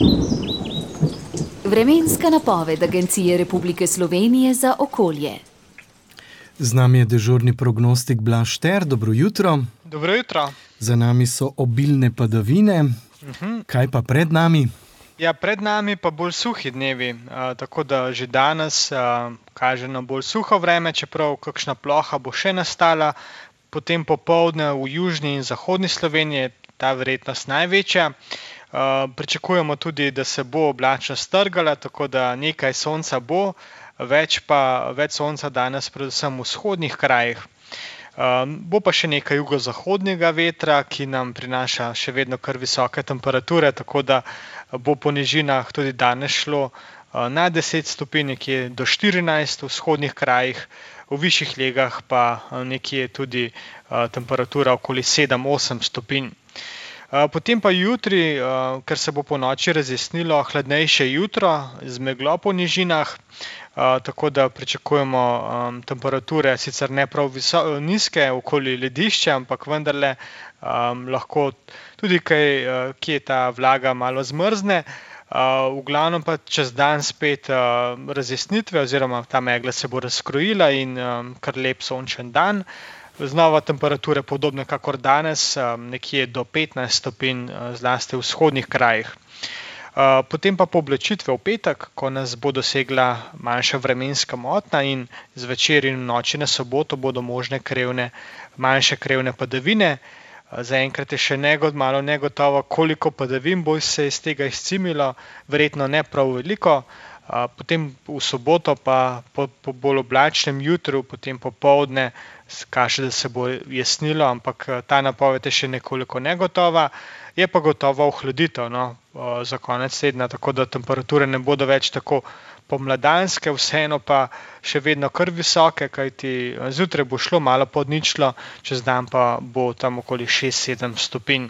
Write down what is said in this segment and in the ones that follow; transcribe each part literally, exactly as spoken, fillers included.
Vremenska napoved Agencije Republike Slovenije za okolje. Z nami je dežurni prognostik Blaž Šter. Dobro jutro. Dobro jutro. Za nami so obilne padavine. Uh-huh. Kaj pa pred nami? Ja, pred nami pa bolj suhi dnevi, uh, tako da že danes uh, kaže na bolj suho vreme, čeprav kakšna ploha bo še nastala. Potem popoldne v južni in zahodni Sloveniji je ta verjetnost največja. Uh, pričakujemo tudi, da se bo oblačnost strgala, tako da nekaj sonca bo, več pa več sonca danes predvsem v vzhodnih krajih. Uh, bo pa še nekaj jugozahodnega vetra, ki nam prinaša še vedno kar visoke temperature, tako da bo po nižinah tudi danes šlo uh, na deset stopinj, nekje do štirinajst v vzhodnih krajih, v višjih legah pa uh, nekje tudi uh, temperatura okoli sedem osem stopinj. Potem pa jutri, ker se bo po noči razjasnilo, hladnejše jutro z meglo po nižinah, tako da pričakujemo temperature sicer ne prav viso, nizke okoli ledišča, ampak vendarle lahko tudi kaj, kje ta vlaga malo zmrzne. V glavnem pa čez dan spet razjasnitve oziroma ta megla se bo razkrojila in kar lep sončen dan. Znova temperature podobne kakor danes, nekje do petnajst stopinj, zlasti v vzhodnih krajih. Potem pa pooblačitve v petek, ko nas bo dosegla manjša vremenska motnja in zvečer in v noči na soboto bodo možne krevne, manjše krevne padavine. Zaenkrat je še negod, malo negotovo, koliko padavin bo se iz tega izcimilo, verjetno ne prav veliko. Potem v soboto pa po, po bolj oblačnem jutru, potem popoldne kaže, da se bo jasnilo, ampak ta napoved je še nekoliko negotova. Je pa gotova ohladitev, no, za konec tedna, tako da temperature ne bodo več tako pomladanske, vseeno pa še vedno kar visoke, kajti zjutraj bo šlo malo pod ničlo, čez dan pa bo tam okoli šest sedem stopinj.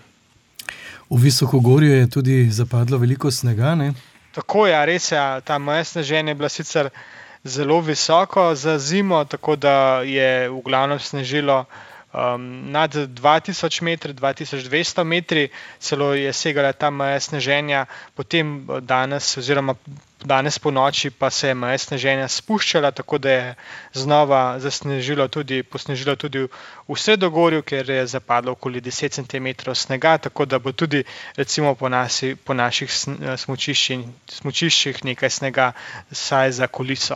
V Visokogorju je tudi zapadlo veliko snega, ne? Tako je, res je, ta meja sneženja je bila sicer zelo visoko za zimo, tako da je v glavnem snežilo um, nad dva tisoč metri, dva tisoč dvesto metri, celo je segala ta meja sneženja, potem danes oziroma danes po noči pa se je meja sneženja spuščala, tako da je znova zasnežilo tudi, posnežilo tudi v Sredogorju, kjer je zapadlo okoli deset centimetrov snega, tako da bo tudi recimo po, nasi, po naših smučiščih, smučiščih nekaj snega saj za kuliso.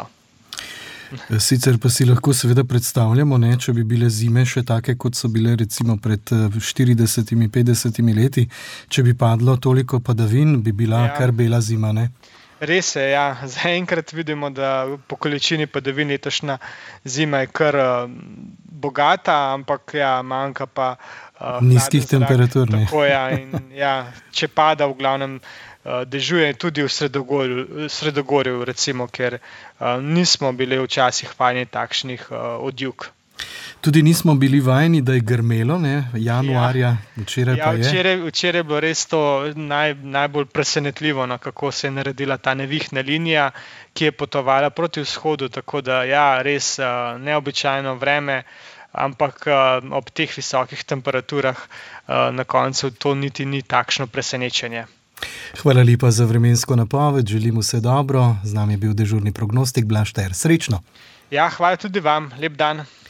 Sicer pa si lahko seveda predstavljamo, ne, če bi bile zime še take, kot so bile recimo pred štiridesetimi, petdesetimi leti, če bi padlo toliko padavin, bi bila ja. kar bela zima, ne? Res je, ja. Zaenkrat vidimo, da po količini padavin letošnja zima je kar uh, bogata, ampak ja, manjka pa uh, nizkih temperatur, ne? Tako, ja, in, ja, če pada v glavnem uh, dežuje tudi v Sredogorju, Sredogorju recimo, ker uh, nismo bili včasih vajeni takšnih uh, odjug. Tudi nismo bili vajeni, da je grmelo, ne, januarja, ja. včeraj ja, pa je. Včeraj, včeraj je bilo res to naj, najbolj presenetljivo, no, kako se je naredila ta nevihna linija, ki je potovala proti vzhodu, tako da ja, res uh, neobičajno vreme, ampak uh, ob teh visokih temperaturah uh, na koncu to niti ni takšno presenečenje. Hvala lepa za vremensko napoved, želim vse dobro, z nami je bil dežurni prognostik Blaž Šter. Srečno! Ja, hvala tudi vam, lep dan!